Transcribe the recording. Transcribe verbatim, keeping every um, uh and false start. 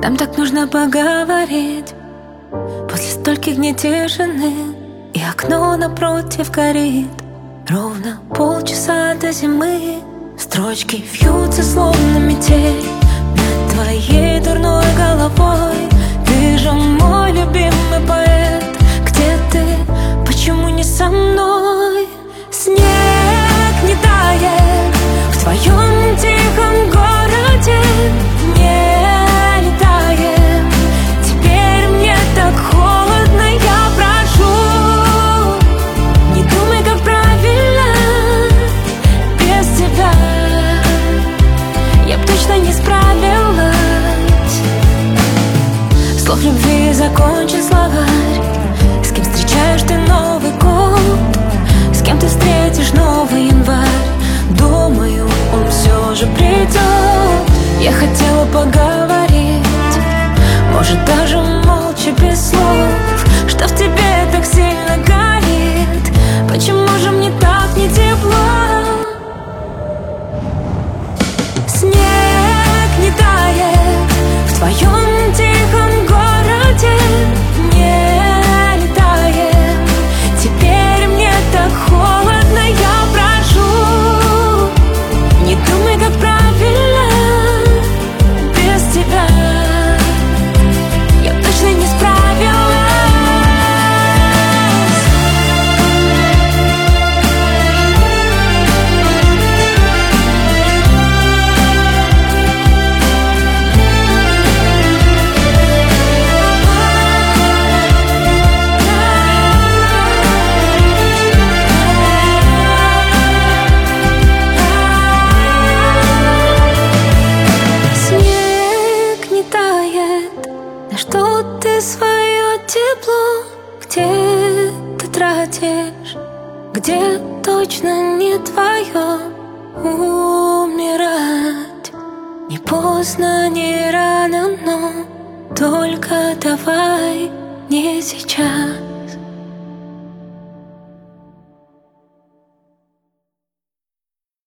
Нам так нужно поговорить после стольких дней тишины, и окно напротив горит. Ровно полчаса до зимы. Строчки вьются словно метель над твоей дурной головой. Ты же мой любимый поэт. Где ты? Почему не со мной? Снег не тает в твоем тихом городе. Не летаем. Теперь мне так холодно, я прошу, не думай, как правильно без тебя. Я б точно не справилась. Слов любви закончен словарь. С кем встречаешь ты Новый год? С кем ты встретишь новый январь? Думаю, он все же придет. Я хотела поговорить, может, даже молча, без слов. Что в тебе так сильно горит? Почему же мне так не тепло? Снег не тает в твоем тихом городе. Не летаем. Теперь мне так холодно, я прошу, не думай, как правильно без тебя. Я точно не справилась. Снег не тает. На что ты свое тепло? Где ты тратишь? Где точно не твое? Умирать не поздно, не рано, но только давай не сейчас.